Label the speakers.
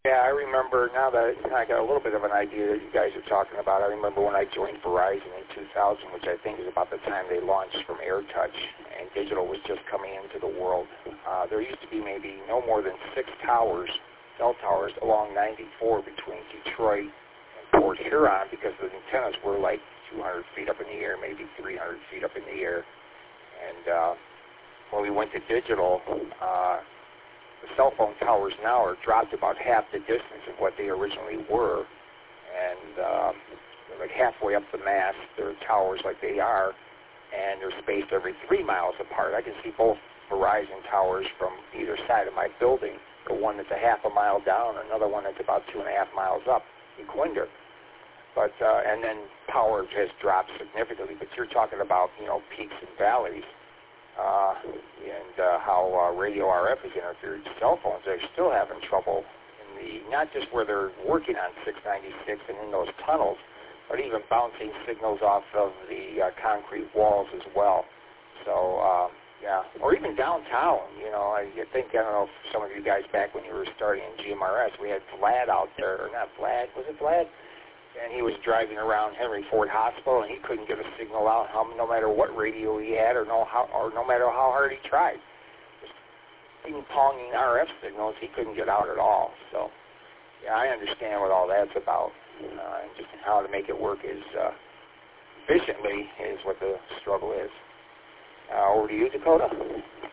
Speaker 1: Yeah, I remember, now that I got a little bit of an idea that you guys are talking about, I remember when I joined Verizon in 2000, which I think is about the time they launched from AirTouch, and digital was just coming into the world. There used to be maybe no more than 6 towers, cell towers, along 94 between Detroit and Port Huron, because the antennas were like 200 feet up in the air, maybe 300 feet up in the air. And when we went to digital, the cell phone towers now are dropped about half the distance of what they originally were, and they're like halfway up the mast. They're towers like they are, and they're spaced every 3 miles apart. I can see both Verizon towers from either side of my building. The one that's a half a mile down, another one that's about 2.5 miles up in Quinder. But and then power has dropped significantly. But you're talking about, you know, peaks and valleys. And how radio RF is interfered. Cell phones are still having trouble in the, not just where they're working on 696 and in those tunnels, but even bouncing signals off of the concrete walls as well. So, yeah, or even downtown, you know, I think, I don't know if some of you guys back when you were starting in GMRS, we had Vlad out there, or not Vlad, was it Vlad? And he was driving around Henry Ford Hospital, and he couldn't get a signal out, no matter what radio he had, or no matter how hard he tried. Just ping-ponging RF signals, he couldn't get out at all. So, yeah, I understand what all that's about, and just how to make it work efficiently is what the struggle is. Over to you, Dakota.